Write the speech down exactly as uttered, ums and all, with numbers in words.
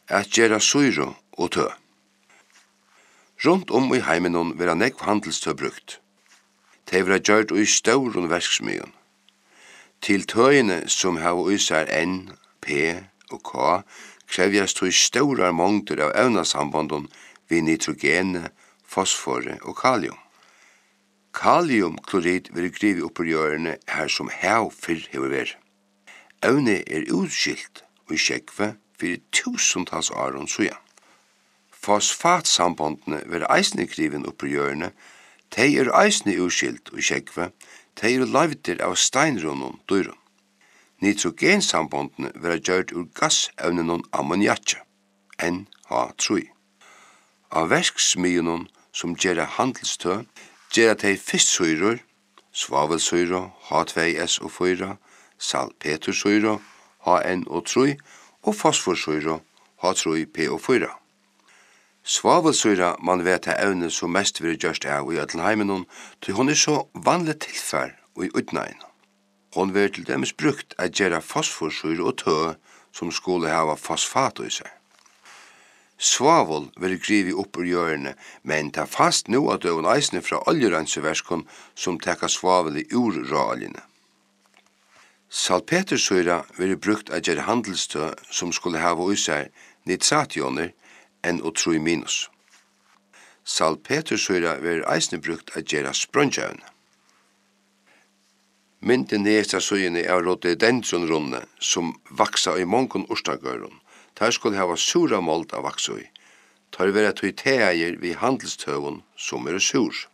at gjera syro og tø. Rundt om i heimenon vera nekv handelstø brukt. Tei vera gjørt i størun verksmyen. Til tøyene som hava usar N, P og K krevjast tøy staurar mongder av evnasambandon vi nitrogene, fosfore og kalium. Kaliumklorid vil grivi oppur jørene her som hev fyrr hever ver. Evne er utskilt og i sjekve fyrir tusentals aron suja. Fosfatsambandene vil eisne grivin oppur jørene, tei er eisne utskilt og i sjekve, tei er laivdir av steinrunnen dyrun. Nitrogensambandene vil gjørt ur gassevnenon ammoniatje, N H tre. Av verksmyenon som gjerra handelstø, gjerra tei fisksyrer, svavelsyre, H to S O fire, salpetersyre, H N O tre og fosforsyre, H tre P O fire. Svavelsyre man vet er evne som mest vil gjørst av i Ødelheimenon, til hon er så vanlig tilfær og i utnein. Hon vil til dems brukt at gjerra fosforsyre og tø som skulle hava fosfat i seg. Svavel vil grivi opp ur hjørne, men ta fast nu at døven eisne fra oljerenseverskon som tekka svavel i ur råoljene. Salpetersyra vil brukt at gjerra handelstø som skulle hava i seg nitrationer, N O tre minus. Salpetersyra vil eisne brukt at gjerra sprøntjevne. Mynden nesta søyene av rhododendronrunne som vaksa i mongon orstagøron. Der skulle hava sura mold av vaksa i. Tar vera tøy teager vi handelstøvun som er sur.